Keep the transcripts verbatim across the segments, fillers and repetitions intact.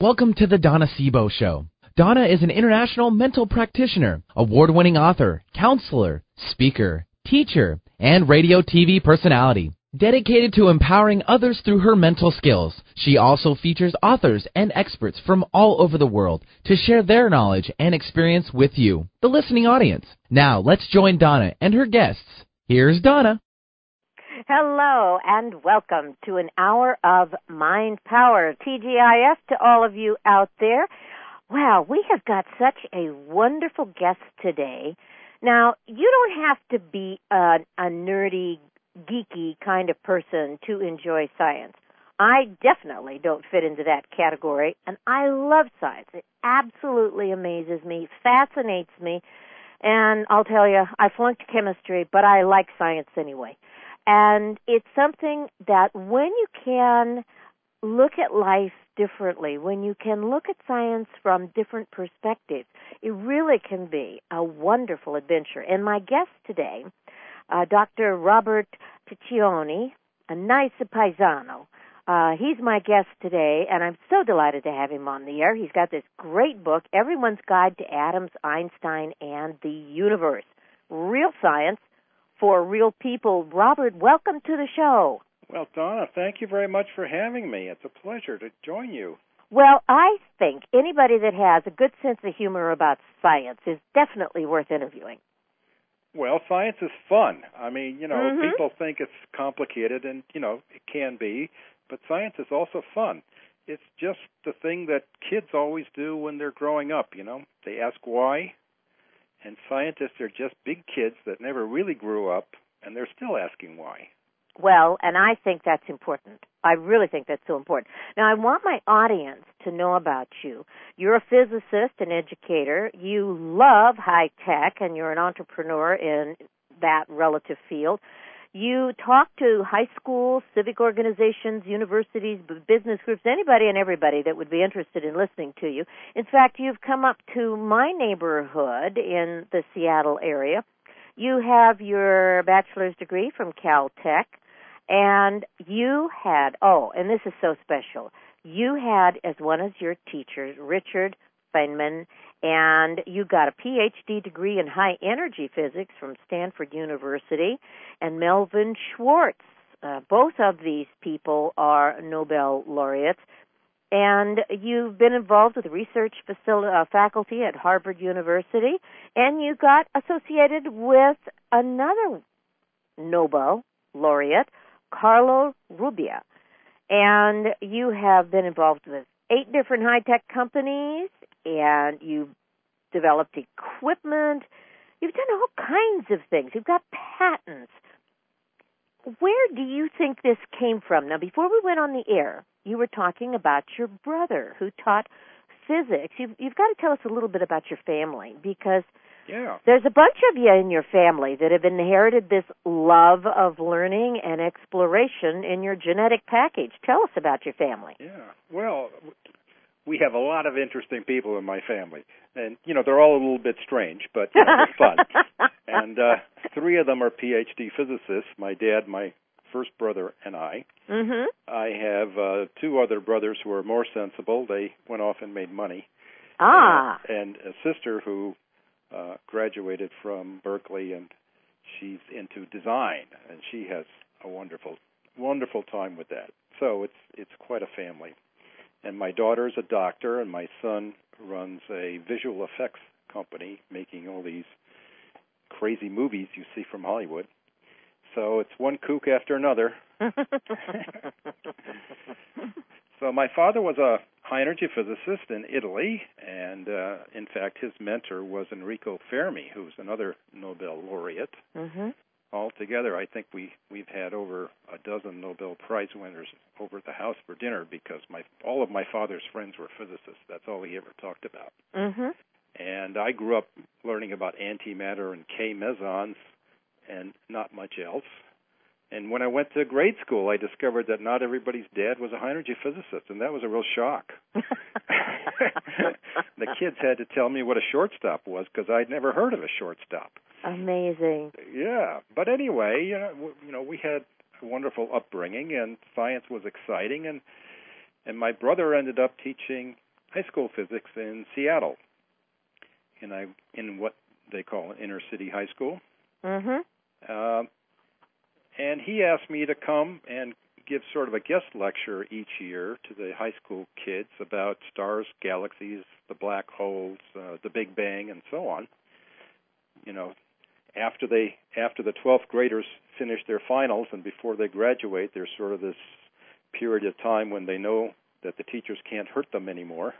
Welcome to the Donna Sebo Show. Donna is an international mental practitioner, award-winning author, counselor, speaker, teacher, and radio T V personality. Dedicated to empowering others through her mental skills, she also features authors and experts from all over the world to share their knowledge and experience with you, the listening audience. Now, let's join Donna and her guests. Here's Donna. Hello, and welcome to an hour of Mind Power, T G I F, to all of you out there. Wow, we have got such a wonderful guest today. Now, you don't have to be a, a nerdy, geeky kind of person to enjoy science. I definitely don't fit into that category, and I love science. It absolutely amazes me, fascinates me, and I'll tell you, I flunked chemistry, but I like science anyway. And it's something that when you can look at life differently, when you can look at science from different perspectives, it really can be a wonderful adventure. And my guest today, uh, Doctor Robert Piccioni, a nice paisano, uh, he's my guest today, and I'm so delighted to have him on the air. He's got this great book, Everyone's Guide to Atoms, Einstein, and the Universe. Real science for real people. Robert, welcome to the show. Well, Donna, thank you very much for having me. It's a pleasure to join you. Well, I think anybody that has a good sense of humor about science is definitely worth interviewing. Well, science is fun. I mean, you know, mm-hmm. people think it's complicated, and, you know, it can be, but science is also fun. It's just the thing that kids always do when they're growing up, you know. They ask why. And scientists are just big kids that never really grew up, and they're still asking why. Well, and I think that's important. I really think that's so important. Now, I want my audience to know about you. You're a physicist, an educator. You love high tech, and you're an entrepreneur in that relative field. You talk to high schools, civic organizations, universities, business groups, anybody and everybody that would be interested in listening to you. In fact, you've come up to my neighborhood in the Seattle area. You have your bachelor's degree from Caltech, and you had, oh, and this is so special, you had as one of your teachers, Richard Feynman, and you got a P H D degree in high energy physics from Stanford University, and Melvin Schwartz. Uh, both of these people are Nobel laureates, and you've been involved with research facility, uh, faculty at Harvard University, and you got associated with another Nobel laureate, Carlo Rubbia, and you have been involved with eight different high-tech companies, and you've developed equipment. You've done all kinds of things. You've got patents. Where do you think this came from? Now, before we went on the air, you were talking about your brother who taught physics. You've, you've got to tell us a little bit about your family, because yeah. there's a bunch of you in your family that have inherited this love of learning and exploration in your genetic package. Tell us about your family. Yeah. Well, we have a lot of interesting people in my family. And, you know, they're all a little bit strange, but you know, they're fun. And uh, three of them are P H D physicists, my dad, my first brother, and I. Mm-hmm. I have uh, two other brothers who are more sensible. They went off and made money. Ah. And, and a sister who uh, graduated from Berkeley, and she's into design, and she has a wonderful, wonderful time with that. So it's it's quite a family. And my daughter's a doctor, and my son runs a visual effects company making all these crazy movies you see from Hollywood. So it's one kook after another. So my father was a high-energy physicist in Italy, and uh, in fact his mentor was Enrico Fermi, who's another Nobel laureate. Mm-hmm. Altogether, I think we, we've had over a dozen Nobel Prize winners over at the house for dinner, because my all of my father's friends were physicists. That's all he ever talked about. Mm-hmm. And I grew up learning about antimatter and K-mesons and not much else. And when I went to grade school, I discovered that not everybody's dad was a high-energy physicist, and that was a real shock. The kids had to tell me what a shortstop was, because I'd never heard of a shortstop. Amazing. Yeah, but anyway, you know, w- you know, we had a wonderful upbringing, and science was exciting, and and my brother ended up teaching high school physics in Seattle, and I in what they call an inner city high school. Mhm. Uh, and he asked me to come and give sort of a guest lecture each year to the high school kids about stars, galaxies, the black holes, uh, the Big Bang, and so on. You know, after they after the twelfth graders finish their finals and before they graduate, there's sort of this period of time when they know that the teachers can't hurt them anymore.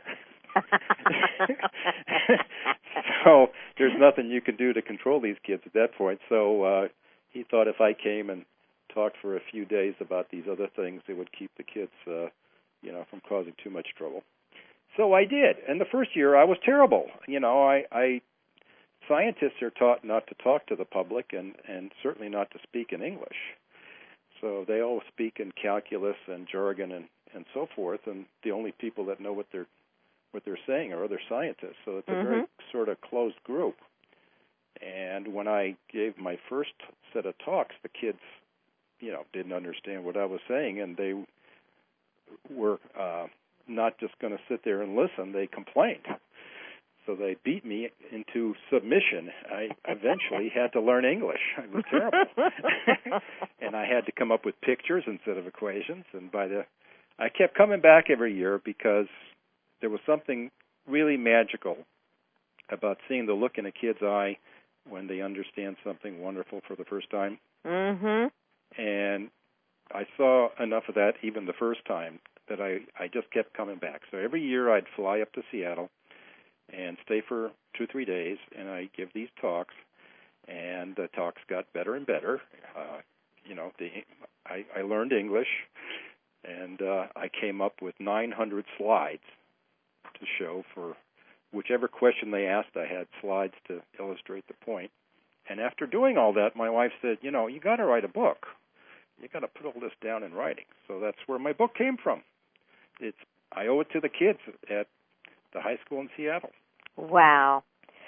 So there's nothing you can do to control these kids at that point. So uh, he thought if I came and talked for a few days about these other things, it would keep the kids, uh, you know, from causing too much trouble. So I did. And the first year I was terrible. You know, I, I scientists are taught not to talk to the public and, and certainly not to speak in English. So they all speak in calculus and jargon and, and so forth, and the only people that know what they're what they're saying are other scientists. So it's a Mm-hmm. very sort of closed group. And when I gave my first set of talks, the kids, you know, didn't understand what I was saying, and they were uh, not just going to sit there and listen. They complained. So they beat me into submission. I eventually had to learn English. It was terrible. And I had to come up with pictures instead of equations. And by the, I kept coming back every year because there was something really magical about seeing the look in a kid's eye when they understand something wonderful for the first time. Mhm. And I saw enough of that even the first time that I, I just kept coming back. So every year I'd fly up to Seattle and stay for two, three days, and I give these talks, and the talks got better and better. Uh, you know, the, I, I learned English, and uh, I came up with nine hundred slides to show for whichever question they asked. I had slides to illustrate the point. And after doing all that, my wife said, you know, you got to write a book. You got to put all this down in writing. So that's where my book came from. It's I owe it to the kids at the high school in Seattle. Wow.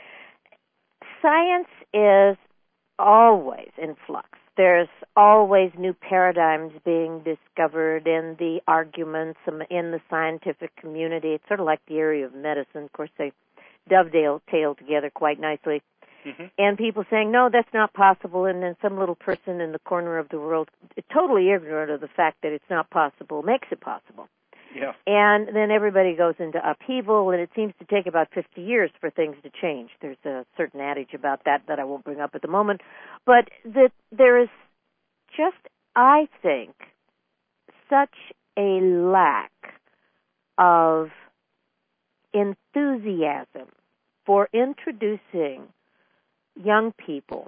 Science is always in flux. There's always new paradigms being discovered in the arguments in the scientific community. It's sort of like the area of medicine. Of course, they dovetail together quite nicely. Mm-hmm. And people saying, no, that's not possible, and then some little person in the corner of the world, totally ignorant of the fact that it's not possible, makes it possible. Yeah. And then everybody goes into upheaval, and it seems to take about fifty years for things to change. There's a certain adage about that that I won't bring up at the moment. But that there is just, I think, such a lack of enthusiasm for introducing young people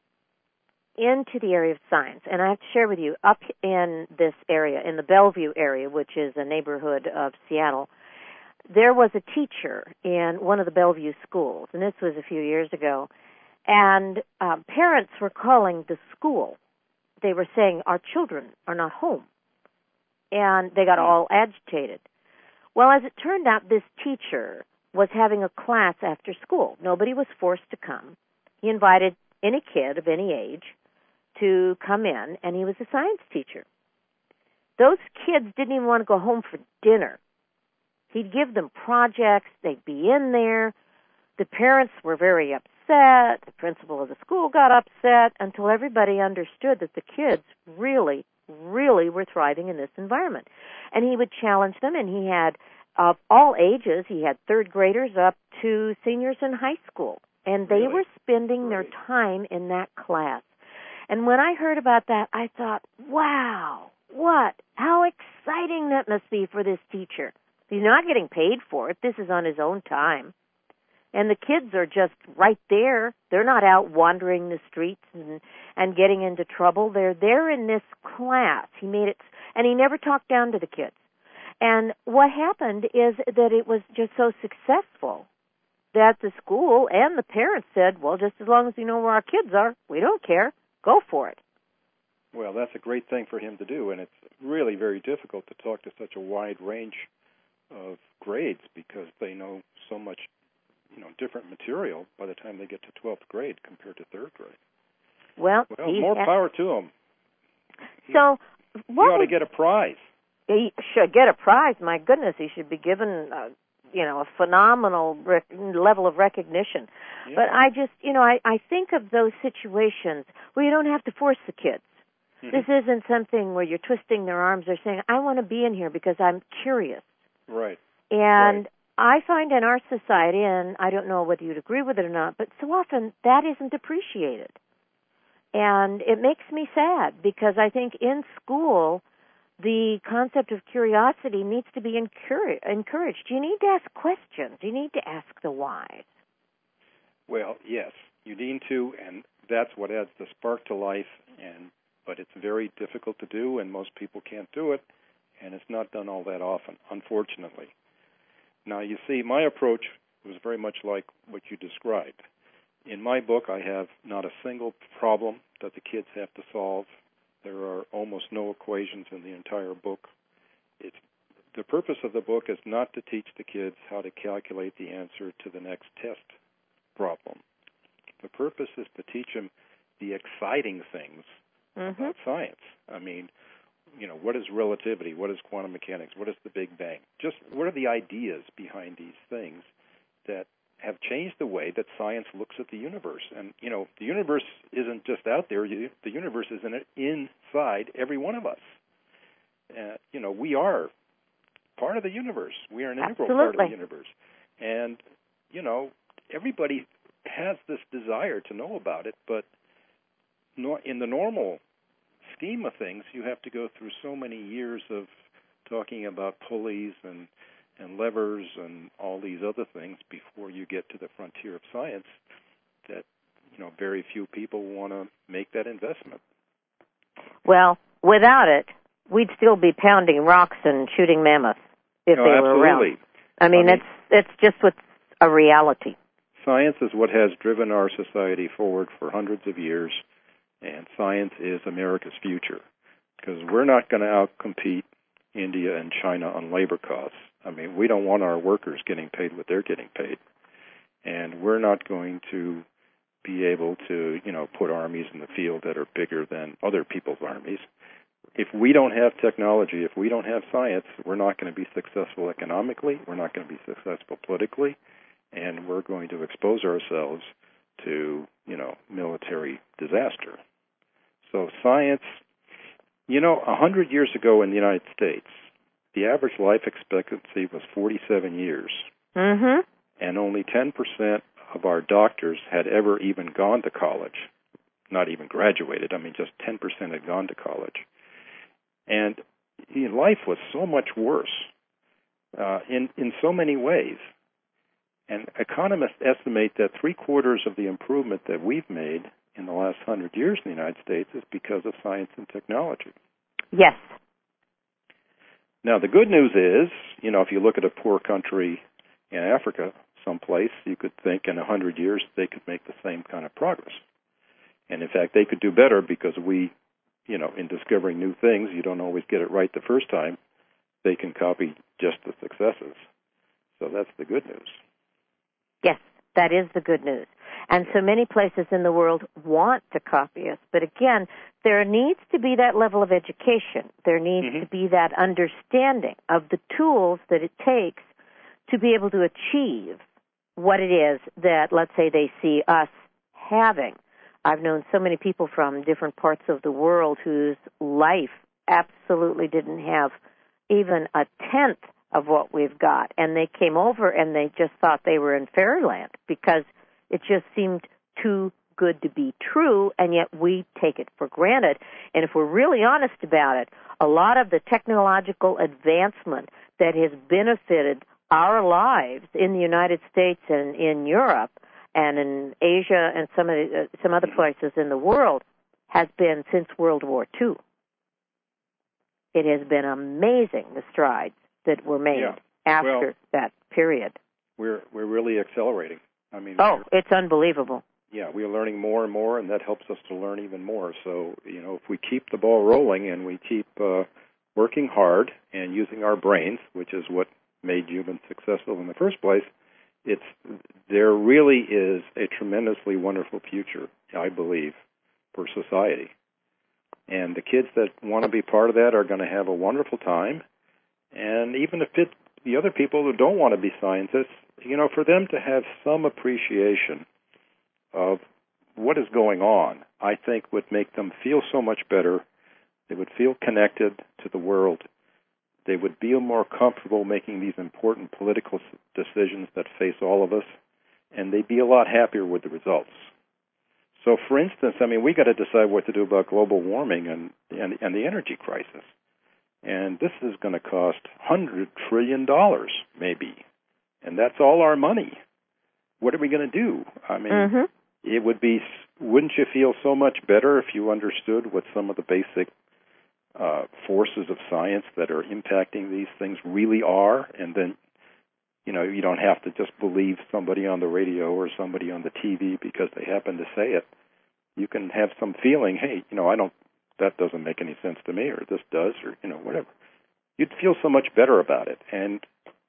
into the area of science. And I have to share with you, up in this area, in the Bellevue area, which is a neighborhood of Seattle, there was a teacher in one of the Bellevue schools, and this was a few years ago, and um, parents were calling the school. They were saying, our children are not home. And they got all agitated. Well, as it turned out, this teacher was having a class after school. Nobody was forced to come. He invited any kid of any age to come in, and he was a science teacher. Those kids didn't even want to go home for dinner. He'd give them projects. They'd be in there. The parents were very upset. The principal of the school got upset until everybody understood that the kids really, really were thriving in this environment. And he would challenge them, and he had, of all ages, he had third graders up to seniors in high school. And they Really? were spending their time in that class. And when I heard about that, I thought, wow, what? How exciting that must be for this teacher. He's not getting paid for it. This is on his own time. And the kids are just right there. They're not out wandering the streets and, and getting into trouble. They're there in this class. He made it, and he never talked down to the kids. And what happened is that it was just so successful that the school and the parents said, well, just as long as you know where our kids are, we don't care. Go for it. Well, that's a great thing for him to do, and it's really very difficult to talk to such a wide range of grades because they know so much, you know, different material by the time they get to twelfth grade compared to third grade. Well, well more ha- power to him. So, he, what he ought would, to get a prize. He should get a prize. My goodness, he should be given uh, you know, a phenomenal rec- level of recognition. Yeah. But I just, you know, I, I think of those situations where you don't have to force the kids. Mm-hmm. This isn't something where you're twisting their arms or saying, I want to be in here because I'm curious. Right. And right. I find in our society, and I don't know whether you'd agree with it or not, but so often that isn't appreciated. And it makes me sad because I think in school, the concept of curiosity needs to be encouraged. encouraged. You need to ask questions. You need to ask the whys. Well, yes, you need to, and that's what adds the spark to life. And but it's very difficult to do, and most people can't do it, and it's not done all that often, unfortunately. Now, you see, my approach was very much like what you described. In my book, I have not a single problem that the kids have to solve. There are almost no equations in the entire book. It's, the purpose of the book is not to teach the kids how to calculate the answer to the next test problem. The purpose is to teach them the exciting things mm-hmm. about science. I mean, you know, what is relativity? What is quantum mechanics? What is the Big Bang? Just what are the ideas behind these things that have changed the way that science looks at the universe? And, you know, the universe isn't just out there. You, the universe is in it, inside every one of us. Uh, you know, we are part of the universe. We are an integral Absolutely. part of the universe. And, you know, everybody has this desire to know about it, but no, in the normal scheme of things, you have to go through so many years of talking about pulleys and and levers and all these other things before you get to the frontier of science that, you know, very few people want to make that investment. Well, without it, we'd still be pounding rocks and shooting mammoths if no, they absolutely. were around. I mean, I mean, it's it's just what's a reality. Science is what has driven our society forward for hundreds of years, and science is America's future, because we're not going to outcompete India and China on labor costs. I mean, we don't want our workers getting paid what they're getting paid. And we're not going to be able to, you know, put armies in the field that are bigger than other people's armies. If we don't have technology, if we don't have science, we're not going to be successful economically, we're not going to be successful politically, and we're going to expose ourselves to, you know, military disaster. So science, you know, a hundred years ago in the United States, the average life expectancy was forty-seven years. Mm-hmm. And only ten percent of our doctors had ever even gone to college, not even graduated. I mean, just ten percent had gone to college. And you know, life was so much worse uh, in, in so many ways. And economists estimate that three-quarters of the improvement that we've made in the last hundred years in the United States is because of science and technology. Yes. Now, the good news is, you know, if you look at a poor country in Africa, someplace, you could think in a hundred years they could make the same kind of progress. And, in fact, they could do better because we, you know, in discovering new things, you don't always get it right the first time. They can copy just the successes. So that's the good news. Yes, that is the good news. And so many places in the world want to copy us. But again, there needs to be that level of education. There needs mm-hmm. to be that understanding of the tools that it takes to be able to achieve what it is that, let's say, they see us having. I've known so many people from different parts of the world whose life absolutely didn't have even a tenth of what we've got. And they came over and they just thought they were in fairyland because it just seemed too good to be true, and yet we take it for granted. And if we're really honest about it, a lot of the technological advancement that has benefited our lives in the United States and in Europe and in Asia and some of the, uh, some other places in the world has been since World War Two. It has been amazing, the strides that were made yeah. after well, that period. We're we're really accelerating. I mean, oh, it's unbelievable. Yeah, we are learning more and more, and that helps us to learn even more. So, you know, if we keep the ball rolling and we keep uh, working hard and using our brains, which is what made humans successful in the first place, it's there really is a tremendously wonderful future, I believe, for society. And the kids that want to be part of that are going to have a wonderful time. And even if it the other people who don't want to be scientists, you know, for them to have some appreciation of what is going on, I think would make them feel so much better. They would feel connected to the world. They would be more comfortable making these important political decisions that face all of us, and they'd be a lot happier with the results. So, for instance, I mean, we got to decide what to do about global warming and and, and the energy crisis. And this is going to cost one hundred trillion dollars, maybe. And that's all our money. What are we going to do? I mean, mm-hmm. it would be, wouldn't you feel so much better if you understood what some of the basic uh, forces of science that are impacting these things really are? And then, you know, you don't have to just believe somebody on the radio or somebody on the T V because they happen to say it. You can have some feeling, hey, you know, I don't, that doesn't make any sense to me, or this does, or, you know, whatever. You'd feel so much better about it. And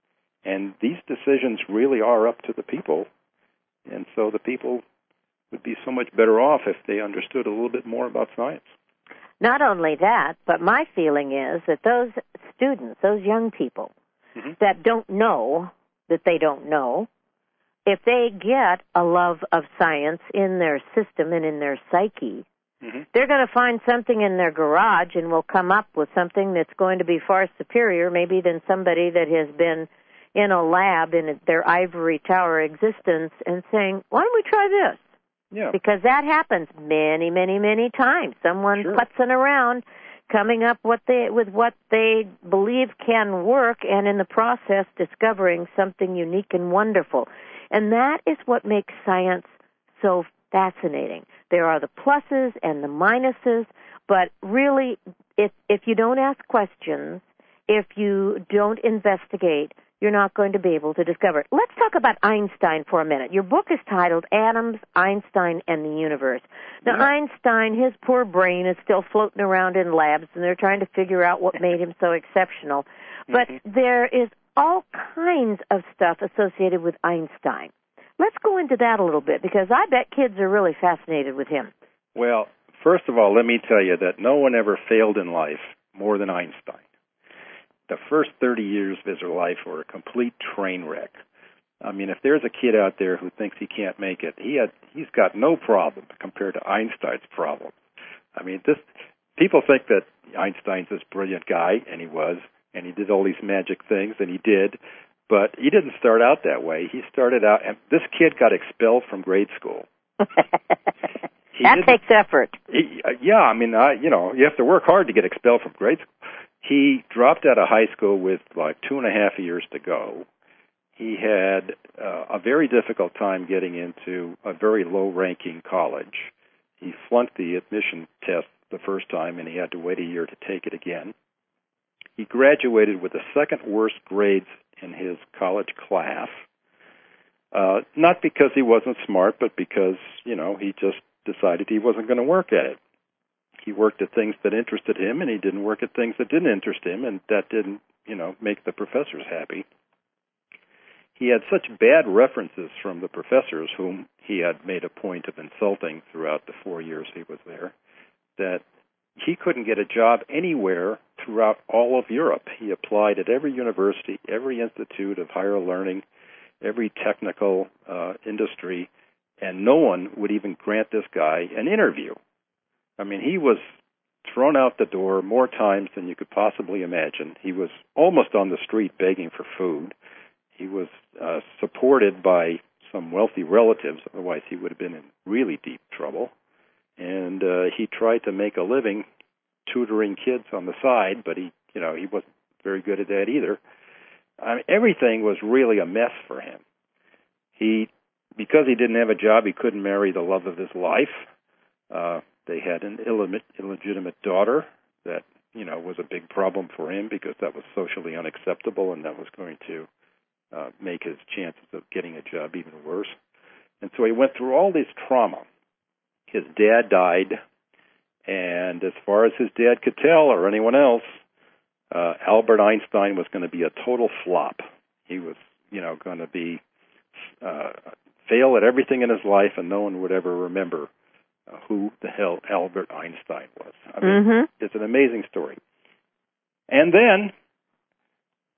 and these decisions really are up to the people. And so the people would be so much better off if they understood a little bit more about science. Not only that, but my feeling is that those students, those young people mm-hmm. that don't know that they don't know, if they get a love of science in their system and in their psyche, mm-hmm. they're going to find something in their garage and will come up with something that's going to be far superior maybe than somebody that has been in a lab in their ivory tower existence and saying, why don't we try this? Yeah. Because that happens many, many, many times. Someone sure. putzing around, coming up what they, with what they believe can work, and in the process discovering something unique and wonderful. And that is what makes science so fascinating. There are the pluses and the minuses, but really, if if you don't ask questions, if you don't investigate, you're not going to be able to discover it. Let's talk about Einstein for a minute. Your book is titled Atoms, Einstein, and the Universe. Now, yeah. Einstein, his poor brain is still floating around in labs, and they're trying to figure out what made him so exceptional. But mm-hmm. there is all kinds of stuff associated with Einstein. Let's go into that a little bit, because I bet kids are really fascinated with him. Well, first of all, let me tell you that no one ever failed in life more than Einstein. The first thirty years of his life were a complete train wreck. I mean, if there's a kid out there who thinks he can't make it, he had, he's got no problem compared to Einstein's problem. I mean, this people think that Einstein's this brilliant guy, and he was, and he did all these magic things, and he did, but he didn't start out that way. He started out, and this kid got expelled from grade school. That takes effort. He, uh, yeah, I mean, I, you know, you have to work hard to get expelled from grade school. He dropped out of high school with like two and a half years to go. He had uh, a very difficult time getting into a very low-ranking college. He flunked the admission test the first time, and he had to wait a year to take it again. He graduated with the second worst grades in his college class, uh, not because he wasn't smart, but because, you know, he just decided he wasn't going to work at it. He worked at things that interested him, and he didn't work at things that didn't interest him, and that didn't, you know, make the professors happy. He had such bad references from the professors, whom he had made a point of insulting throughout the four years he was there, that he couldn't get a job anywhere throughout all of Europe. He applied at every university, every institute of higher learning, every technical uh, industry, and no one would even grant this guy an interview. I mean, he was thrown out the door more times than you could possibly imagine. He was almost on the street begging for food. He was uh, supported by some wealthy relatives, otherwise he would have been in really deep trouble. And uh, he tried to make a living tutoring kids on the side, but he, you know, he wasn't very good at that either. I mean, everything was really a mess for him. He, because he didn't have a job, he couldn't marry the love of his life. Uh, They had an illegitimate daughter that, you know, was a big problem for him because that was socially unacceptable, and that was going to uh, make his chances of getting a job even worse. And so he went through all this trauma. His dad died, and as far as his dad could tell, or anyone else, uh, Albert Einstein was going to be a total flop. He was, you know, going to be uh, fail at everything in his life, and no one would ever remember Uh, who the hell Albert Einstein was. I mean, mm-hmm. it's an amazing story. And then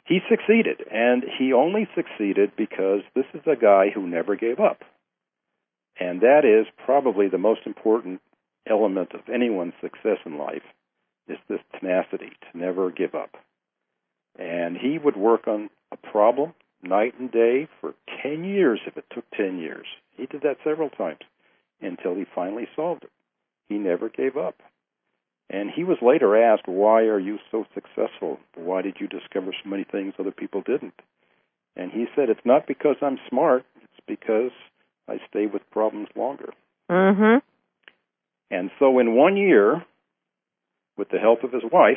he succeeded, and he only succeeded because this is a guy who never gave up. And that is probably the most important element of anyone's success in life, is this tenacity, to never give up. And he would work on a problem night and day for ten years if it took ten years. He did that several times until he finally solved it. He never gave up. And he was later asked, why are you so successful? Why did you discover so many things other people didn't? And he said, it's not because I'm smart, it's because I stay with problems longer. Mm-hmm. And so in one year, with the help of his wife,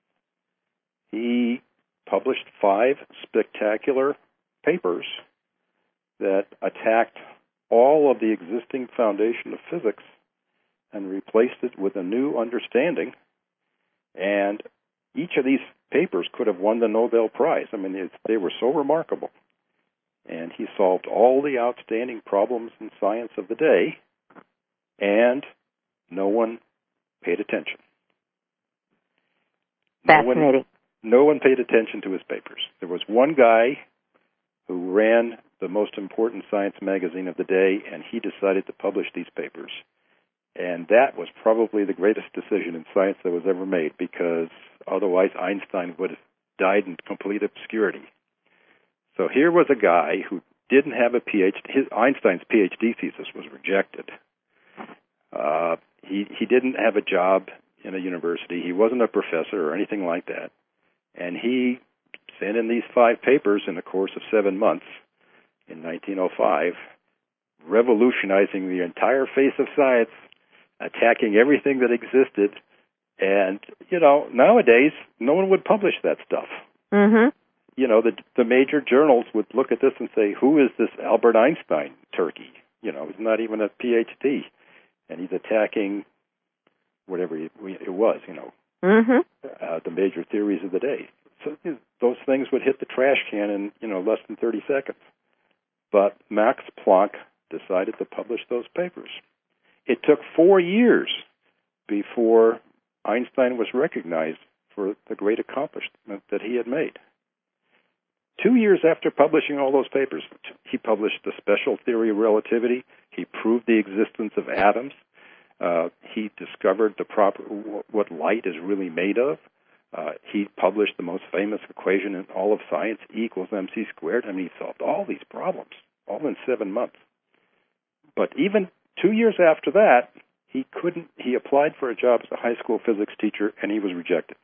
he published five spectacular papers that attacked all of the existing foundation of physics and replaced it with a new understanding. And each of these papers could have won the Nobel Prize. I mean, they were so remarkable. And he solved all the outstanding problems in science of the day, and no one paid attention. Fascinating. No one, no one paid attention to his papers. There was one guy who ran the most important science magazine of the day, and he decided to publish these papers. And that was probably the greatest decision in science that was ever made, because otherwise Einstein would have died in complete obscurity. So here was a guy who didn't have a P H D. His, Einstein's P H D thesis was rejected. Uh, he, he didn't have a job in a university. He wasn't a professor or anything like that. And he sent in these five papers in the course of seven months in nineteen oh five, revolutionizing the entire face of science, attacking everything that existed. And, you know, nowadays, no one would publish that stuff. Mm-hmm. You know, the the major journals would look at this and say, who is this Albert Einstein turkey? You know, he's not even a P H D. And he's attacking whatever it was, you know, mm-hmm. uh, the major theories of the day. So those things would hit the trash can in, you know, less than thirty seconds. But Max Planck decided to publish those papers. It took four years before Einstein was recognized for the great accomplishment that he had made. Two years after publishing all those papers, he published the special theory of relativity. He proved the existence of atoms. Uh, he discovered the proper what light is really made of. Uh, he published the most famous equation in all of science, E equals mc squared. I mean, he solved all these problems, all in seven months. But even two years after that, he couldn't. He applied for a job as a high school physics teacher, and he was rejected.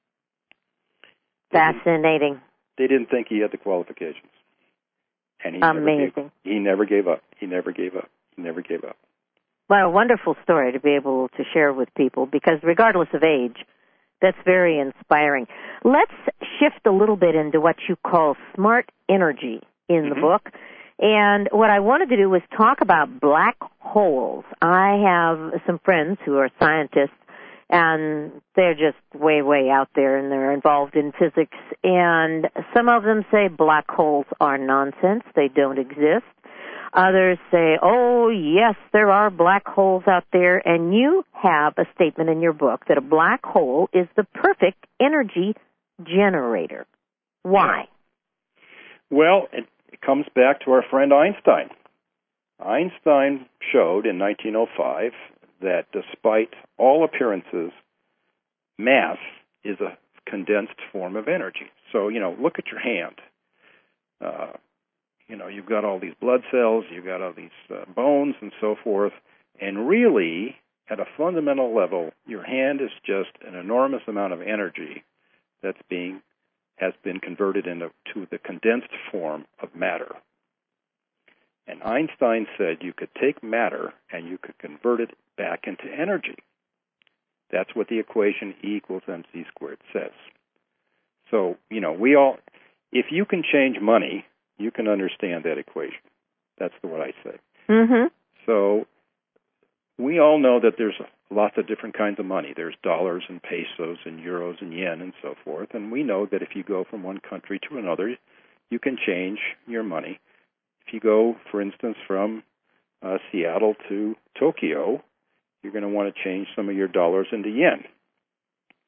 Fascinating. They didn't think he had the qualifications. And he Amazing. Never gave, he never gave up. He never gave up. He never gave up. What a wonderful story to be able to share with people, because regardless of age, that's very inspiring. Let's shift a little bit into what you call smart energy in mm-hmm. the book. And what I wanted to do was talk about black holes. I have some friends who are scientists, and they're just way, way out there, and they're involved in physics. And some of them say black holes are nonsense. They don't exist. Others say, oh, yes, there are black holes out there. And you have a statement in your book that a black hole is the perfect energy generator. Why? Well, it, it comes back to our friend Einstein. Einstein showed in nineteen oh five that despite all appearances, mass is a condensed form of energy. So, you know, look at your hand. Uh, you know, you've got all these blood cells, you've got all these uh, bones and so forth, and really, at a fundamental level, your hand is just an enormous amount of energy that's being, has been converted into to the condensed form of matter. And Einstein said you could take matter and you could convert it back into energy. That's what the equation E equals mc squared says. So, you know, we all, if you can change money, you can understand that equation. That's what I say. Mm-hmm. So we all know that there's lots of different kinds of money. There's dollars and pesos and euros and yen and so forth. And we know that if you go from one country to another, you can change your money. If you go, for instance, from uh, Seattle to Tokyo, you're going to want to change some of your dollars into yen.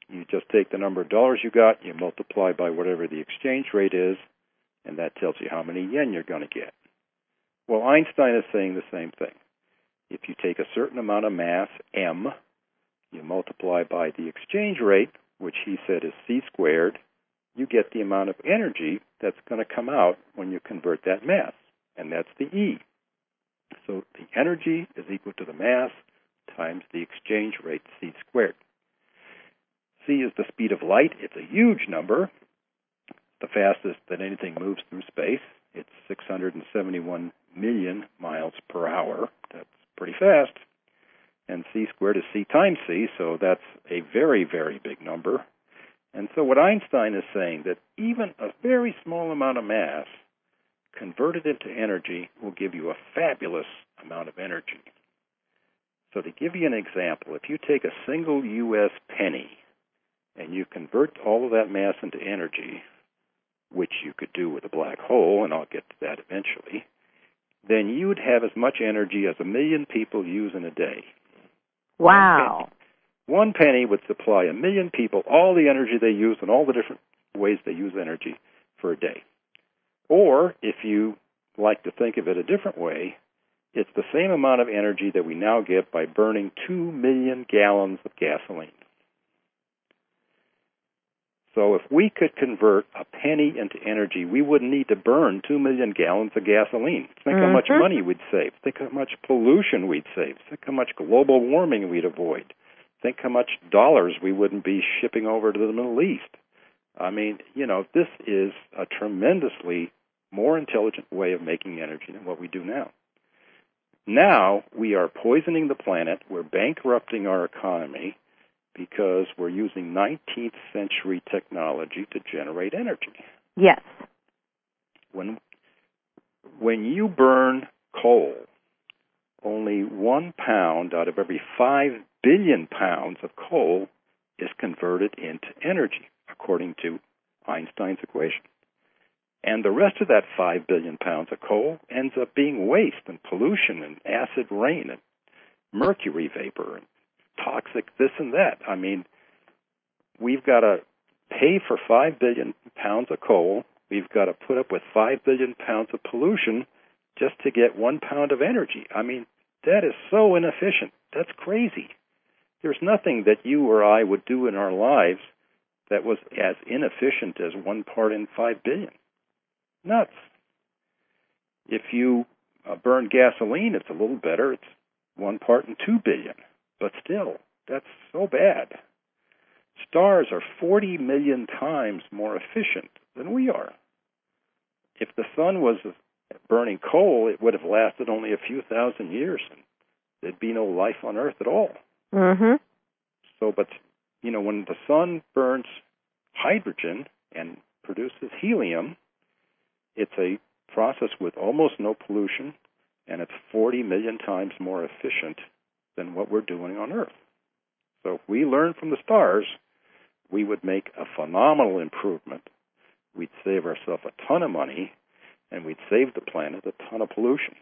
You just take the number of dollars you got, you multiply by whatever the exchange rate is, and that tells you how many yen you're going to get. Well, Einstein is saying the same thing. If you take a certain amount of mass, m, you multiply by the exchange rate, which he said is c squared, you get the amount of energy that's going to come out when you convert that mass, and that's the E. So the energy is equal to the mass times the exchange rate, c squared. C is the speed of light. It's a huge number, the fastest that anything moves through space. It's six hundred seventy-one million miles per hour. That's pretty fast. And c squared is c times c, so that's a very, very big number. And so what Einstein is saying, that even a very small amount of mass converted into energy will give you a fabulous amount of energy. So to give you an example, if you take a single U S penny and you convert all of that mass into energy, which you could do with a black hole, and I'll get to that eventually, then you would have as much energy as a million people use in a day. Wow. One penny would supply a million people all the energy they use and all the different ways they use energy for a day. Or, if you like to think of it a different way, it's the same amount of energy that we now get by burning two million gallons of gasoline. So if we could convert a penny into energy, we wouldn't need to burn two million gallons of gasoline. Think mm-hmm. how much money we'd save. Think how much pollution we'd save. Think how much global warming we'd avoid. Think how much dollars we wouldn't be shipping over to the Middle East. I mean, you know, this is a tremendously more intelligent way of making energy than what we do now. Now we are poisoning the planet. We're bankrupting our economy because we're using nineteenth century technology to generate energy. Yes. When when you burn coal, only one pound out of every five billion pounds of coal is converted into energy, according to Einstein's equation. And the rest of that five billion pounds of coal ends up being waste and pollution and acid rain and mercury vapor and toxic this and that. I mean, we've got to pay for five billion pounds of coal. We've got to put up with five billion pounds of pollution just to get one pound of energy. I mean, that is so inefficient. That's crazy. There's nothing that you or I would do in our lives that was as inefficient as one part in five billion. Nuts. If you uh, burn gasoline, it's a little better. It's one part in two billion. But still, that's so bad. Stars are forty million times more efficient than we are. If the sun was burning coal, it would have lasted only a few thousand years, and there'd be no life on Earth at all. Mm-hmm. So, but, you know, when the sun burns hydrogen and produces helium, it's a process with almost no pollution, and it's forty million times more efficient than what we're doing on Earth. So if we learn from the stars, we would make a phenomenal improvement. We'd save ourselves a ton of money, and we'd save the planet a ton of pollution.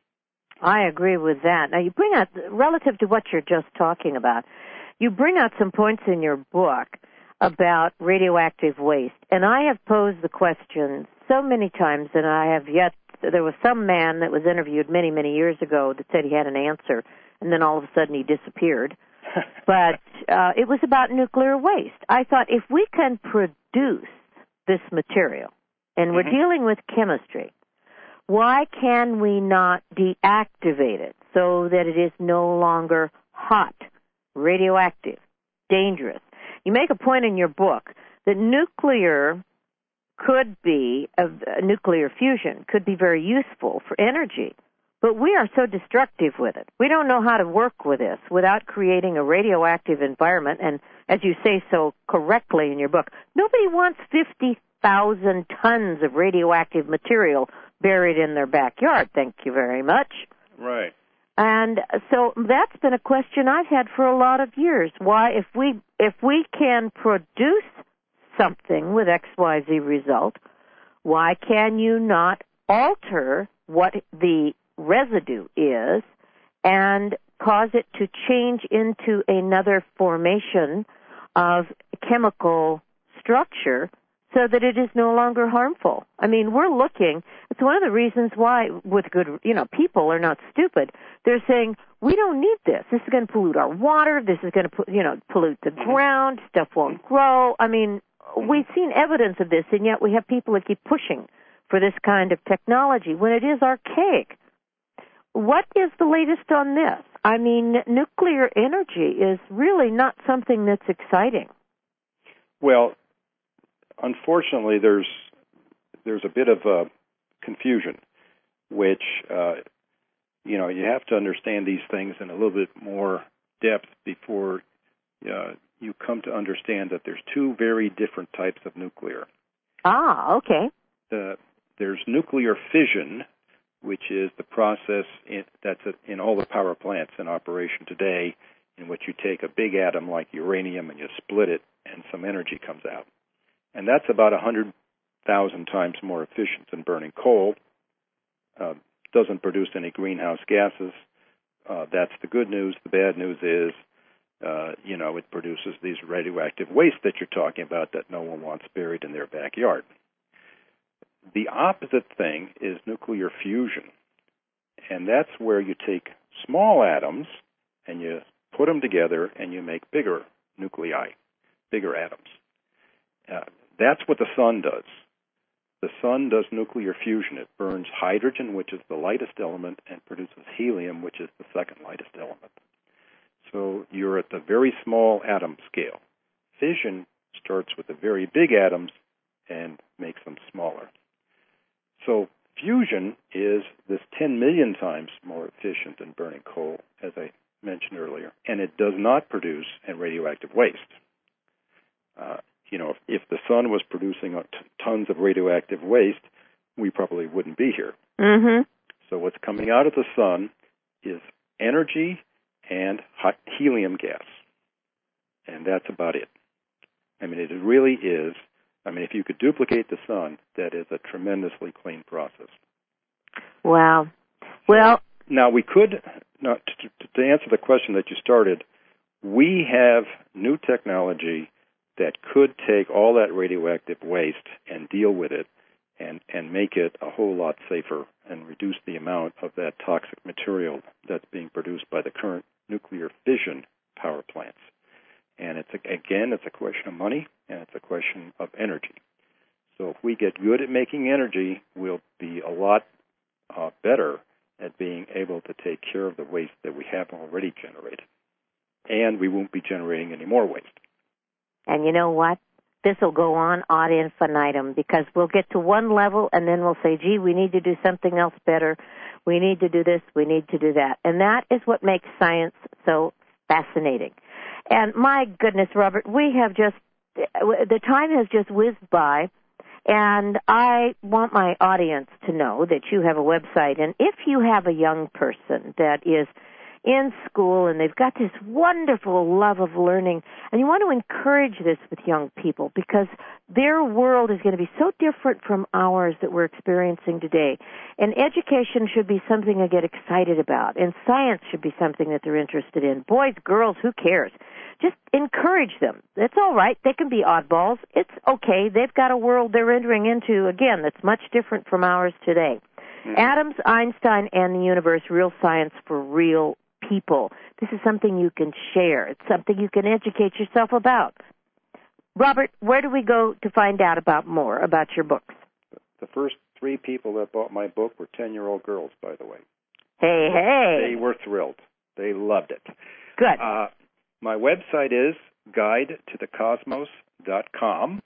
I agree with that. Now, you bring out, relative to what you're just talking about, you bring out some points in your book about radioactive waste. And I have posed the question so many times, and I have yet, there was some man that was interviewed many, many years ago that said he had an answer, and then all of a sudden he disappeared. But uh, it was about nuclear waste. I thought, if we can produce this material, and we're mm-hmm. dealing with chemistry, why can we not deactivate it so that it is no longer hot, radioactive, dangerous? You make a point in your book that nuclear could be, a, a nuclear fusion could be very useful for energy, but we are so destructive with it. We don't know how to work with this without creating a radioactive environment, and as you say so correctly in your book, nobody wants fifty thousand tons of radioactive material buried in their backyard. Thank you very much. Right. And so that's been a question I've had for a lot of years. Why, if we if we can produce something with X Y Z result, why can you not alter what the residue is and cause it to change into another formation of chemical structure so that it is no longer harmful. I mean, we're looking, it's one of the reasons why, with good, you know, people are not stupid. They're saying, we don't need this. This is going to pollute our water. This is going to, you know, pollute the ground. Stuff won't grow. I mean, we've seen evidence of this, and yet we have people that keep pushing for this kind of technology when it is archaic. What is the latest on this? I mean, nuclear energy is really not something that's exciting. Well, unfortunately, there's there's a bit of uh, confusion, which, uh, you know, you have to understand these things in a little bit more depth before uh, you come to understand that there's two very different types of nuclear. Ah, okay. Uh, there's nuclear fission, which is the process in, that's in all the power plants in operation today, in which you take a big atom like uranium and you split it, and some energy comes out. And that's about one hundred thousand times more efficient than burning coal. Uh, doesn't produce any greenhouse gases. Uh, that's the good news. The bad news is, uh, you know, it produces these radioactive waste that you're talking about that no one wants buried in their backyard. The opposite thing is nuclear fusion, and that's where you take small atoms and you put them together and you make bigger nuclei, bigger atoms. Uh, that's what the sun does. The sun does nuclear fusion. It burns hydrogen, which is the lightest element, and produces helium, which is the second lightest element. So you're at the very small atom scale. Fission starts with the very big atoms and makes them smaller. So fusion is this ten million times more efficient than burning coal, as I mentioned earlier, and it does not produce a radioactive waste. Uh, you know, if, if the sun was producing t- tons of radioactive waste, we probably wouldn't be here. Mm-hmm. So what's coming out of the sun is energy and hot helium gas, and that's about it. I mean, it really is. I mean, if you could duplicate the sun, that is a tremendously clean process. Wow. Well, now we could, now, to, to answer the question that you started, we have new technology that could take all that radioactive waste and deal with it and, and make it a whole lot safer and reduce the amount of that toxic material that's being produced by the current nuclear fission power plants. And it's, again, it's a question of money, and it's a question of energy. So if we get good at making energy, we'll be a lot uh, better at being able to take care of the waste that we have already generated. And we won't be generating any more waste. And you know what? This will go on ad infinitum, because we'll get to one level and then we'll say, gee, we need to do something else better. We need to do this. We need to do that. And that is what makes science so fascinating. And my goodness, Robert, we have just, the time has just whizzed by, and I want my audience to know that you have a website. And if you have a young person that is in school and they've got this wonderful love of learning, and you want to encourage this with young people, because their world is going to be so different from ours that we're experiencing today. And education should be something they get excited about, and science should be something that they're interested in. Boys, girls, who cares? Just encourage them. It's all right. They can be oddballs. It's okay. They've got a world they're entering into, again, that's much different from ours today. Mm-hmm. Adams, Einstein, and the universe, real science for real people. This is something you can share. It's something you can educate yourself about. Robert, where do we go to find out about more about your books? The first three people that bought my book were ten-year-old girls, by the way. Hey, hey. They were thrilled. They loved it. Good. Uh, my website is guide to the cosmos dot com,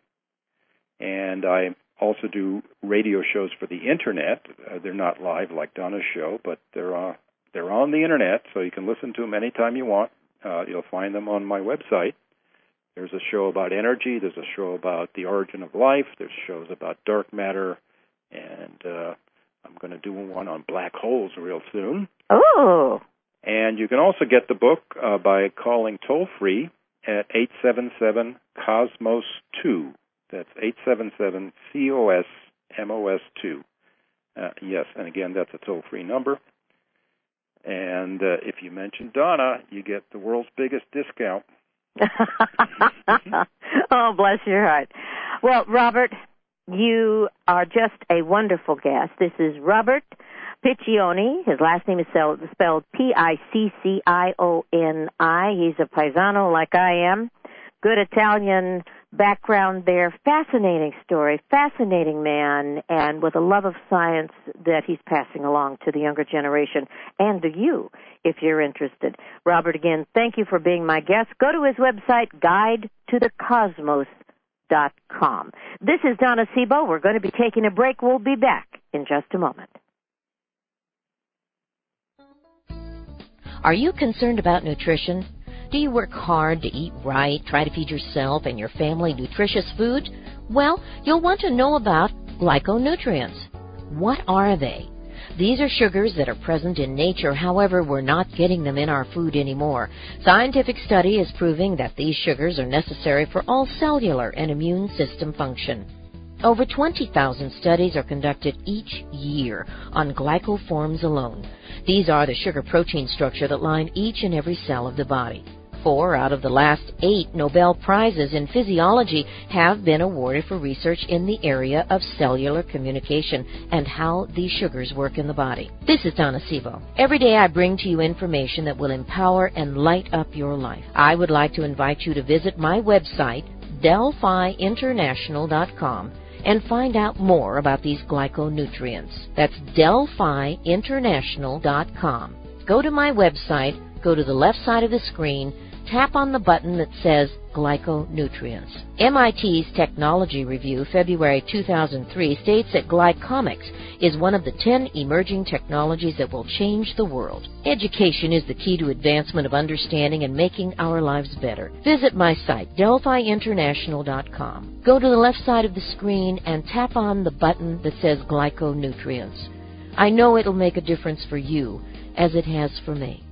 and I also do radio shows for the Internet. Uh, they're not live like Donna's show, but they're uh, they're on the Internet, so you can listen to them anytime you want. Uh, you'll find them on my website. There's a show about energy. There's a show about the origin of life. There's shows about dark matter, and uh, I'm going to do one on black holes real soon. Oh. And you can also get the book uh, by calling toll-free at eight seven seven cosmos two. That's eight seven seven C O S M O S two. Uh, yes, and again, that's a toll-free number. And uh, if you mention Donna, you get the world's biggest discount. Oh, bless your heart. Well, Robert, you are just a wonderful guest. This is Robert Piccioni. His last name is spelled P I C C I O N I. He's a paisano like I am. Good Italian background there. Fascinating story. Fascinating man, and with a love of science that he's passing along to the younger generation and to you if you're interested. Robert, again, thank you for being my guest. Go to his website, guide to the cosmos dot com. This is Donna Sebo. We're going to be taking a break. We'll be back in just a moment. Are you concerned about nutrition? Do you work hard to eat right, try to feed yourself and your family nutritious food? Well, you'll want to know about glyconutrients. What are they? These are sugars that are present in nature, however, we're not getting them in our food anymore. Scientific study is proving that these sugars are necessary for all cellular and immune system function. Over twenty thousand studies are conducted each year on glycoforms alone. These are the sugar-protein structure that line each and every cell of the body. Four out of the last eight Nobel Prizes in physiology have been awarded for research in the area of cellular communication and how these sugars work in the body. This is Donna Sebo. Every day I bring to you information that will empower and light up your life. I would like to invite you to visit my website, Delphi International dot com, and find out more about these glyconutrients. That's Delphi International dot com. Go to my website, go to the left side of the screen, tap on the button that says Glyconutrients. M I T's Technology Review, February two thousand three, states that glycomics is one of the ten emerging technologies that will change the world. Education is the key to advancement of understanding and making our lives better. Visit my site, Delphi International dot com. Go to the left side of the screen and tap on the button that says Glyconutrients. I know it'll make a difference for you, as it has for me.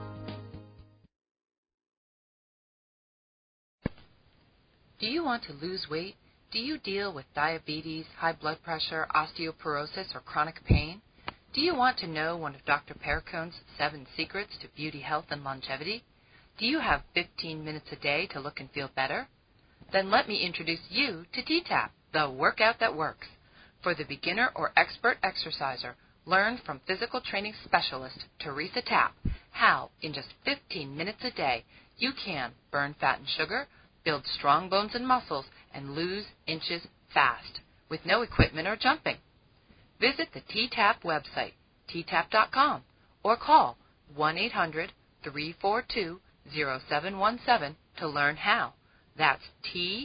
Do you want to lose weight? Do you deal with diabetes, high blood pressure, osteoporosis, or chronic pain? Do you want to know one of Doctor Perricone's seven secrets to beauty, health, and longevity? Do you have fifteen minutes a day to look and feel better? Then let me introduce you to T TAP, the workout that works. For the beginner or expert exerciser, learn from physical training specialist Teresa Tapp how, in just fifteen minutes a day, you can burn fat and sugar, build strong bones and muscles, and lose inches fast, with no equipment or jumping. Visit the T TAP website, T TAP dot com, or call one eight hundred, three four two, zero seven one seven to learn how. That's T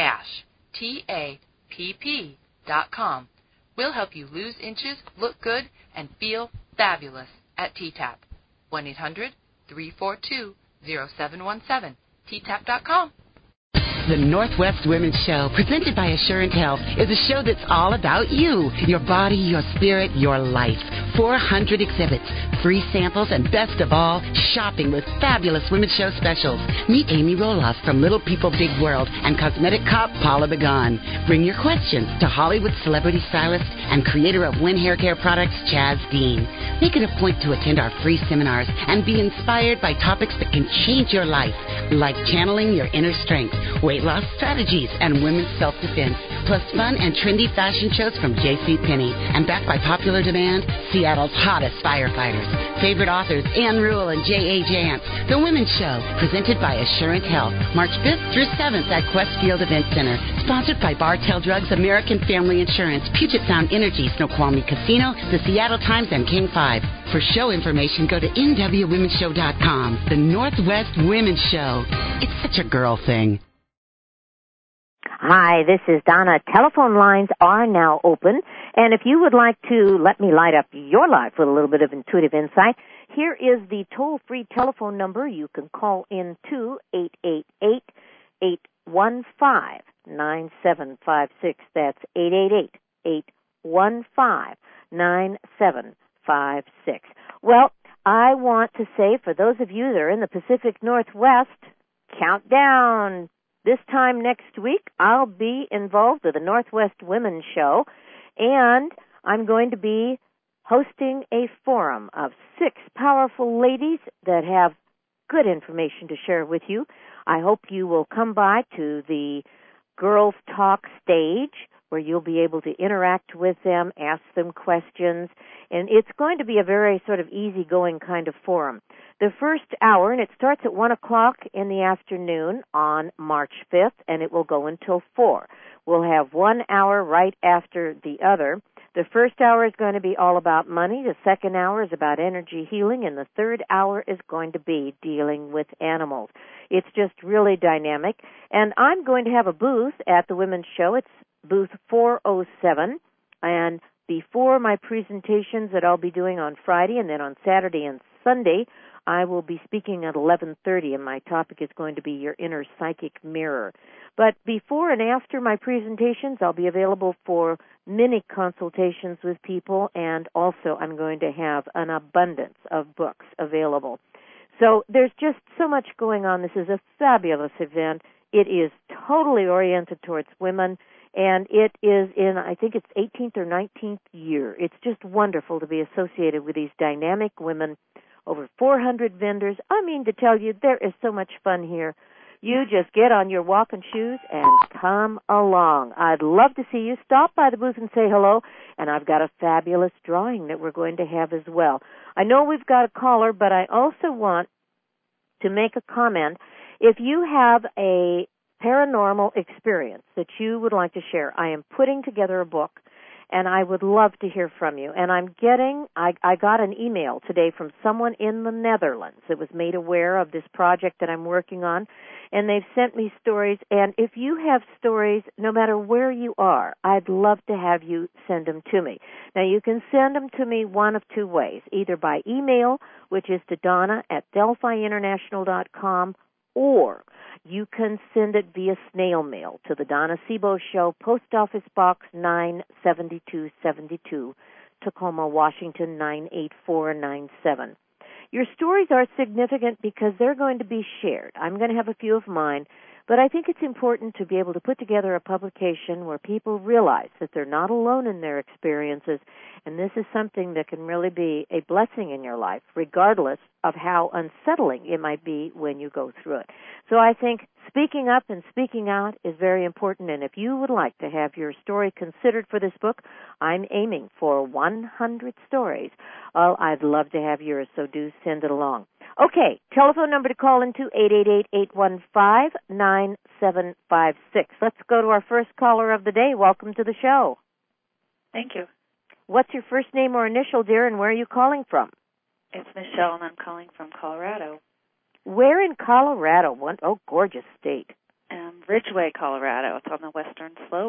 T A P P dot com. We'll help you lose inches, look good, and feel fabulous at T TAP. one eight hundred, three four two, zero seven one seven, T TAP dot com. The Northwest Women's Show, presented by Assurant Health, is a show that's all about you, your body, your spirit, your life. four hundred exhibits, free samples, and best of all, shopping with fabulous Women's Show specials. Meet Amy Roloff from Little People Big World and cosmetic cop Paula Begon. Bring your questions to Hollywood celebrity stylist and creator of Wynn Hair Care products, Chaz Dean. Make it a point to attend our free seminars and be inspired by topics that can change your life, like channeling your inner strength, weight loss strategies, and women's self-defense, plus fun and trendy fashion shows from JCPenney, and backed by popular demand, Seattle's hottest firefighters. Favorite authors Ann Rule and J A. Jance. The Women's Show, presented by Assurant Health, March fifth through seventh at Quest Field Event Center. Sponsored by Bartell Drugs, American Family Insurance, Puget Sound Energy, Snoqualmie Casino, the Seattle Times, and King five. For show information, go to N W Women's Show dot com. The Northwest Women's Show. It's such a girl thing. Hi, this is Donna. Telephone lines are now open, and if you would like to let me light up your life with a little bit of intuitive insight, here is the toll-free telephone number you can call in to, eight eight eight, eight one five, nine seven five six. That's eight eight eight, eight one five, nine seven five six. Well, I want to say, for those of you that are in the Pacific Northwest, count down. This time next week, I'll be involved with the Northwest Women's Show, and I'm going to be hosting a forum of six powerful ladies that have good information to share with you. I hope you will come by to the Girls Talk stage where you'll be able to interact with them, ask them questions, and it's going to be a very sort of easygoing kind of forum. The first hour, and it starts at one o'clock in the afternoon on March fifth, and it will go until four. We'll have one hour right after the other. The first hour is going to be all about money, the second hour is about energy healing, and the third hour is going to be dealing with animals. It's just really dynamic, and I'm going to have a booth at the Women's Show. It's booth four oh seven, and before my presentations that I'll be doing on Friday and then on Saturday and Sunday, I will be speaking at eleven thirty, and my topic is going to be your inner psychic mirror. But before and after my presentations, I'll be available for mini consultations with people, and also I'm going to have an abundance of books available. So there's just so much going on. This is a fabulous event. It is totally oriented towards women, and it is in, I think it's eighteenth or nineteenth year. It's just wonderful to be associated with these dynamic women, over four hundred vendors. I mean to tell you, there is so much fun here. You just get on your walking shoes and come along. I'd love to see you. Stop by the booth and say hello, and I've got a fabulous drawing that we're going to have as well. I know we've got a caller, but I also want to make a comment. If you have a paranormal experience that you would like to share, I am putting together a book, and I would love to hear from you. And I'm getting, I, I got an email today from someone in the Netherlands that was made aware of this project that I'm working on, and they've sent me stories. And if you have stories, no matter where you are, I'd love to have you send them to me. Now, you can send them to me one of two ways, either by email, which is to Donna at Delphi International dot com, or you can send it via snail mail to the Donna Sebo Show, Post Office Box nine seventy-two seventy-two, Tacoma, Washington nine eight four nine seven. Your stories are significant because they're going to be shared. I'm going to have a few of mine, but I think it's important to be able to put together a publication where people realize that they're not alone in their experiences, and this is something that can really be a blessing in your life, regardless of how unsettling it might be when you go through it. So I think speaking up and speaking out is very important, and if you would like to have your story considered for this book, I'm aiming for one hundred stories. Well, I'd love to have yours, so do send it along. Okay, telephone number to call into eight eight eight, eight one five, nine seven five six. Let's go to our first caller of the day. Welcome to the show. Thank you. What's your first name or initial, dear, and where are you calling from? It's Michelle, and I'm calling from Colorado. Where in Colorado? One, oh, gorgeous state. Um, Ridgeway, Colorado. It's on the western slope.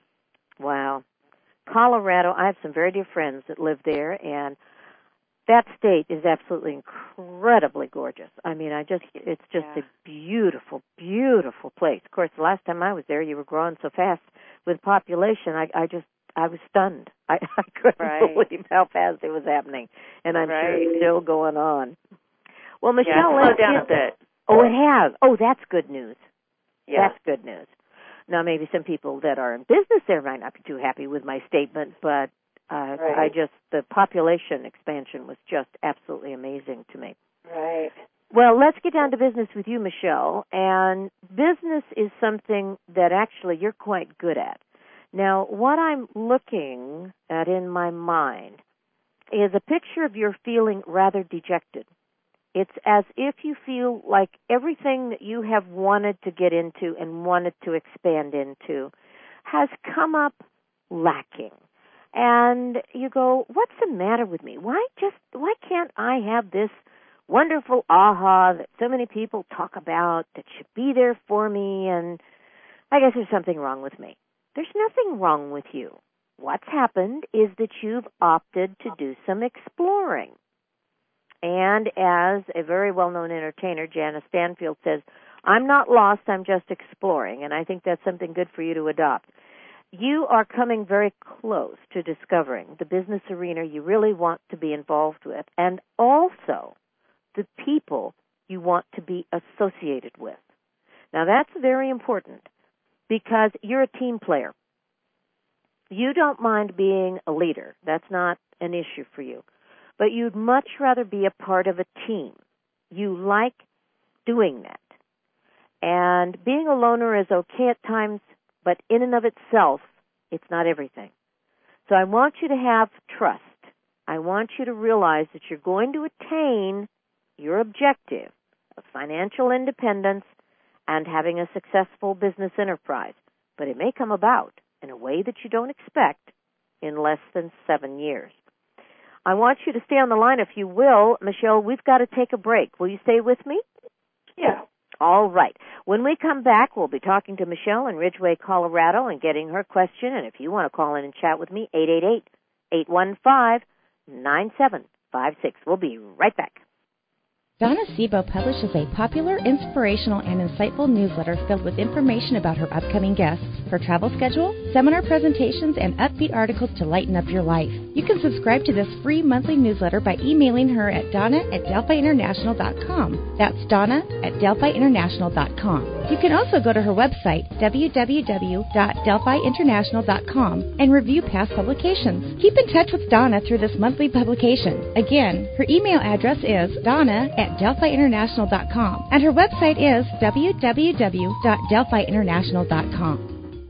Wow. Colorado, I have some very dear friends that live there, and that state is absolutely incredibly gorgeous. I mean, I just, it's just yeah. a beautiful, beautiful place. Of course, the last time I was there, you were growing so fast with population, I, I just, I was stunned. I, I couldn't right. believe how fast it was happening, and I'm right. sure it's still going on. Well, Michelle, yeah, let's slow down get, a bit. Oh, it has. Oh, that's good news. Yeah. That's good news. Now, maybe some people that are in business there might not be too happy with my statement, but uh, right. I just, the population expansion was just absolutely amazing to me. Right. Well, let's get down to business with you, Michelle. And business is something that actually you're quite good at. Now, what I'm looking at in my mind is a picture of you feeling rather dejected. It's as if you feel like everything that you have wanted to get into and wanted to expand into has come up lacking. And you go, what's the matter with me? Why just, why can't I have this wonderful aha that so many people talk about that should be there for me? And I guess there's something wrong with me. There's nothing wrong with you. What's happened is that you've opted to do some exploring. And as a very well-known entertainer, Janice Stanfield says, I'm not lost, I'm just exploring. And I think that's something good for you to adopt. You are coming very close to discovering the business arena you really want to be involved with, and also the people you want to be associated with. Now, that's very important because you're a team player. You don't mind being a leader. That's not an issue for you. But you'd much rather be a part of a team. You like doing that. And being a loner is okay at times, but in and of itself, it's not everything. So I want you to have trust. I want you to realize that you're going to attain your objective of financial independence and having a successful business enterprise. But it may come about in a way that you don't expect in less than seven years. I want you to stay on the line if you will. Michelle, we've got to take a break. Will you stay with me? Yeah. All right. When we come back, we'll be talking to Michelle in Ridgeway, Colorado, and getting her question. And if you want to call in and chat with me, eight eight eight, eight one five, nine seven five six. We'll be right back. Donna Sebo publishes a popular, inspirational, and insightful newsletter filled with information about her upcoming guests, her travel schedule, seminar presentations, and upbeat articles to lighten up your life. You can subscribe to this free monthly newsletter by emailing her at donna at delphi international dot com. That's Donna at delphi international dot com. You can also go to her website, w w w dot delphi international dot com, and review past publications. Keep in touch with Donna through this monthly publication. Again, her email address is donna at delphi international dot com, and her website is w w w dot delphi international dot com.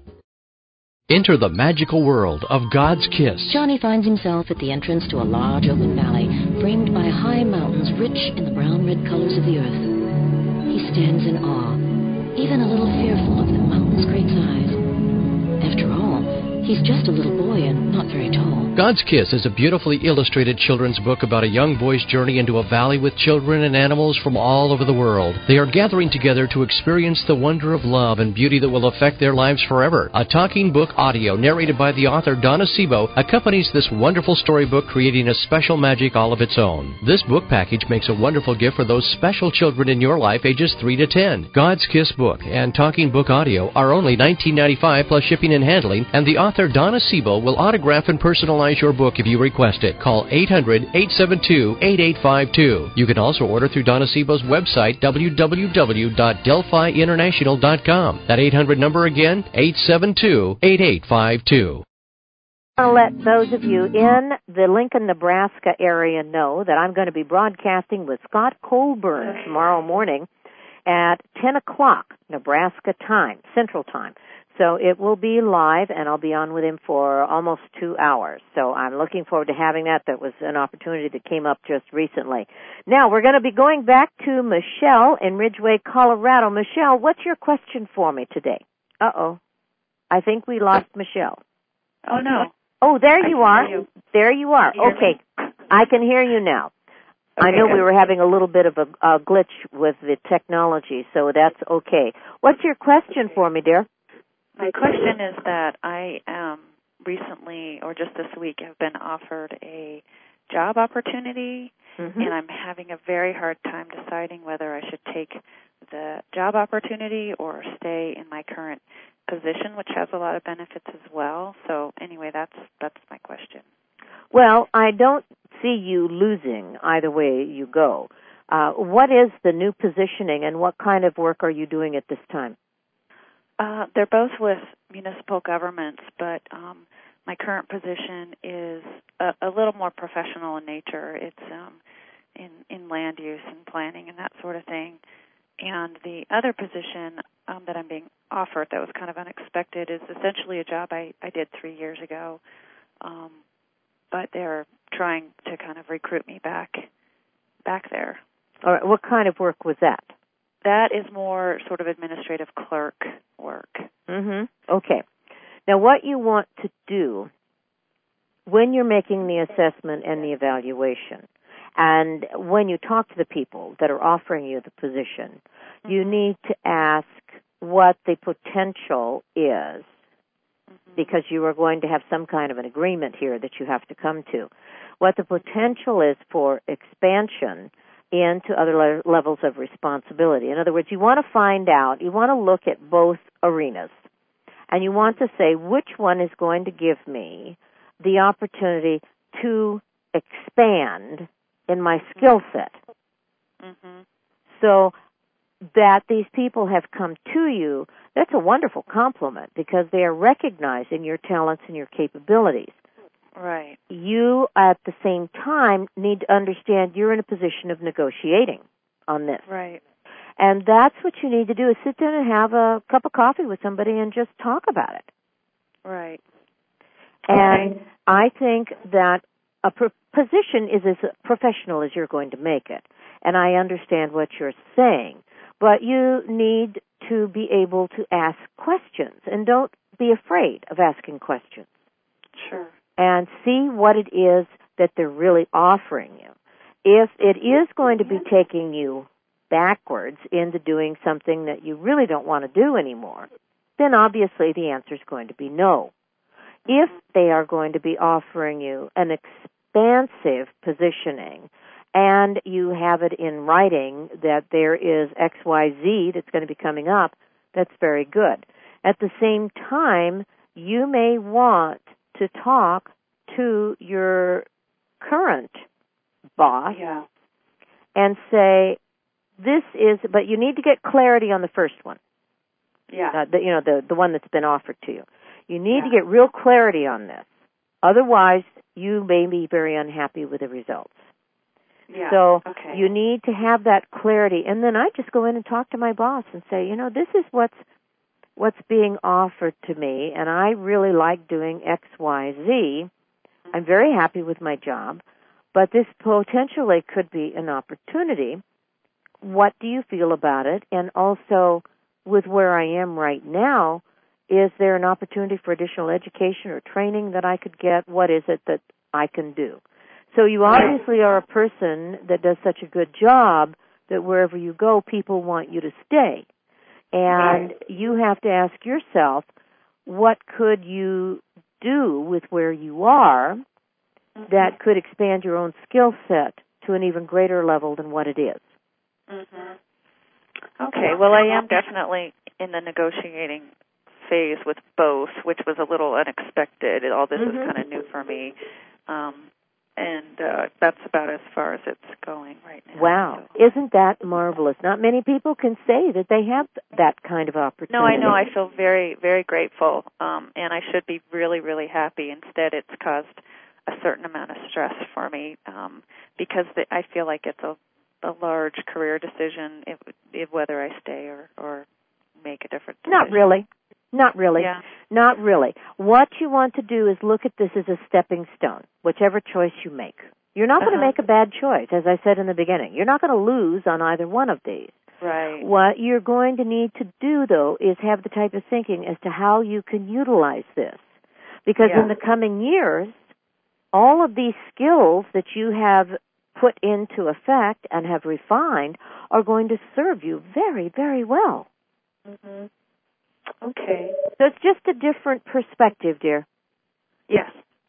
Enter the magical world of God's Kiss. Johnny finds himself at the entrance to a large open valley, framed by high mountains rich in the brown-red colors of the earth. He stands in awe, even a little fearful of the mountain's great size. After all, he's just a little boy and not very tall. God's Kiss is a beautifully illustrated children's book about a young boy's journey into a valley with children and animals from all over the world. They are gathering together to experience the wonder of love and beauty that will affect their lives forever. A talking book audio narrated by the author Donna Sebo accompanies this wonderful storybook, creating a special magic all of its own. This book package makes a wonderful gift for those special children in your life ages three to ten. God's Kiss book and talking book audio are only nineteen ninety-five dollars plus shipping and handling, and the author Donna Sebo will autograph and personalize your book if you request it. Call eight hundred, eight seven two, eight eight five two. You can also order through Donna Sebo's website, w w w dot delphi international dot com. That eight hundred number again, eight seven two, eight eight five two. I want to let those of you in the Lincoln, Nebraska area know that I'm going to be broadcasting with Scott Colburn tomorrow morning at ten o'clock Nebraska time, Central Time. So it will be live, and I'll be on with him for almost two hours. So I'm looking forward to having that. That was an opportunity that came up just recently. Now, we're going to be going back to Michelle in Ridgeway, Colorado. Michelle, what's your question for me today? Uh-oh. I think we lost Michelle. Oh, no. Oh, there you are. You. There you are. Okay. I can hear you now. Okay, I know good. We were having a little bit of a, a glitch with the technology, so that's okay. What's your question for me, dear? My question is that I um, recently, or just this week, have been offered a job opportunity, mm-hmm. and I'm having a very hard time deciding whether I should take the job opportunity or stay in my current position, which has a lot of benefits as well. So anyway, that's that's my question. Well, I don't see you losing either way you go. Uh, what is the new positioning, and what kind of work are you doing at this time? Uh, they're both with municipal governments, but um, my current position is a, a little more professional in nature. It's um, in, in land use and planning and that sort of thing. And the other position um, that I'm being offered that was kind of unexpected is essentially a job I, I did three years ago, um, but they're trying to kind of recruit me back back there. All right. What kind of work was that? That is more sort of administrative clerk work. Mm-hmm. Okay. Now, what you want to do when you're making the assessment and the evaluation, and when you talk to the people that are offering you the position, mm-hmm. you need to ask what the potential is, mm-hmm. because you are going to have some kind of an agreement here that you have to come to. What the potential is for expansion into other le- levels of responsibility. In other words, you want to find out, you want to look at both arenas, and you want to say which one is going to give me the opportunity to expand in my skill set. Mm-hmm. So that these people have come to you, that's a wonderful compliment because they are recognizing your talents and your capabilities. Right. You, at the same time, need to understand you're in a position of negotiating on this. Right. And that's what you need to do, is sit down and have a cup of coffee with somebody and just talk about it. Right. And okay. I think that a pro- position is as professional as you're going to make it. And I understand what you're saying. But you need to be able to ask questions. And don't be afraid of asking questions. Sure. And see what it is that they're really offering you. If it is going to be taking you backwards into doing something that you really don't want to do anymore, then obviously the answer is going to be no. If they are going to be offering you an expansive positioning and you have it in writing that there is X Y Z that's going to be coming up, that's very good. At the same time, you may want to talk to your current boss yeah. and say, this is, but you need to get clarity on the first one. Yeah. Uh, the, you know, the, the one that's been offered to you. You need yeah. to get real clarity on this. Otherwise, you may be very unhappy with the results. Yeah. So okay. you need to have that clarity. And then I just go in and talk to my boss and say, you know, this is what's what's being offered to me, and I really like doing X, Y, Z. I'm very happy with my job, but this potentially could be an opportunity. What do you feel about it? And also, with where I am right now, is there an opportunity for additional education or training that I could get? What is it that I can do? So you obviously are a person that does such a good job that wherever you go, people want you to stay. And right. you have to ask yourself, what could you do with where you are mm-hmm. that could expand your own skill set to an even greater level than what it is? Mm-hmm. Okay, well, I am definitely in the negotiating phase with both, which was a little unexpected. All this mm-hmm. is kind of new for me. Um, and uh, that's about as far as it's going right now. Wow. So. Isn't that marvelous? Not many people can say that they have that kind of opportunity. No, I know. I feel very, very grateful, um, and I should be really, really happy. Instead, it's caused a certain amount of stress for me um, because the, I feel like it's a, a large career decision if, if whether I stay or, or make a different decision. Not really. Not really. Yeah. Not really. What you want to do is look at this as a stepping stone, whichever choice you make. You're not uh-huh. going to make a bad choice, as I said in the beginning. You're not going to lose on either one of these. Right. What you're going to need to do, though, is have the type of thinking as to how you can utilize this. Because yeah. in the coming years, all of these skills that you have put into effect and have refined are going to serve you very, very well. Mm-hmm. Okay. So it's just a different perspective, dear. Yes.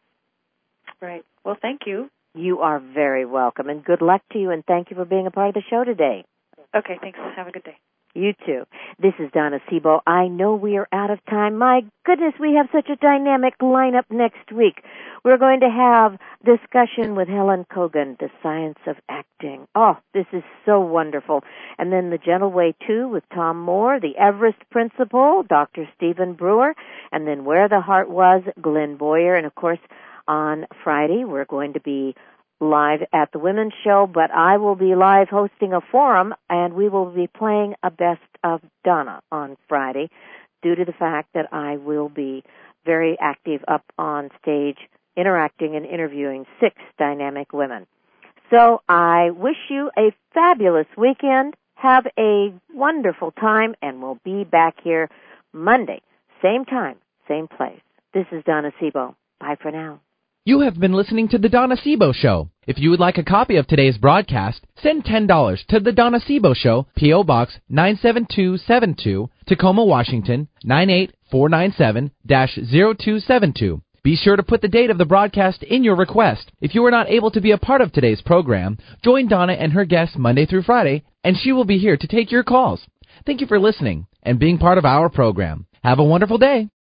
Right. Well, thank you. You are very welcome, and good luck to you, and thank you for being a part of the show today. Okay, thanks. Have a good day. You too. This is Donna Sebo. I know we are out of time. My goodness, we have such a dynamic lineup next week. We're going to have discussion with Helen Kogan, The Science of Acting. Oh, this is so wonderful. And then The Gentle Way two with Tom Moore, The Everest Principle, Doctor Stephen Brewer, and then Where the Heart Was, Glenn Boyer. And, of course, on Friday, we're going to be live at the Women's Show, but I will be live hosting a forum, and we will be playing a Best of Donna on Friday due to the fact that I will be very active up on stage interacting and interviewing six dynamic women. So I wish you a fabulous weekend. Have a wonderful time, and we'll be back here Monday, same time, same place. This is Donna Sebo. Bye for now. You have been listening to The Donna Sebo Show. If you would like a copy of today's broadcast, send ten dollars to The Donna Sebo Show, P O. Box nine seven two seven two, Tacoma, Washington, nine eight four nine seven dash zero two seven two. Be sure to put the date of the broadcast in your request. If you are not able to be a part of today's program, join Donna and her guests Monday through Friday, and she will be here to take your calls. Thank you for listening and being part of our program. Have a wonderful day.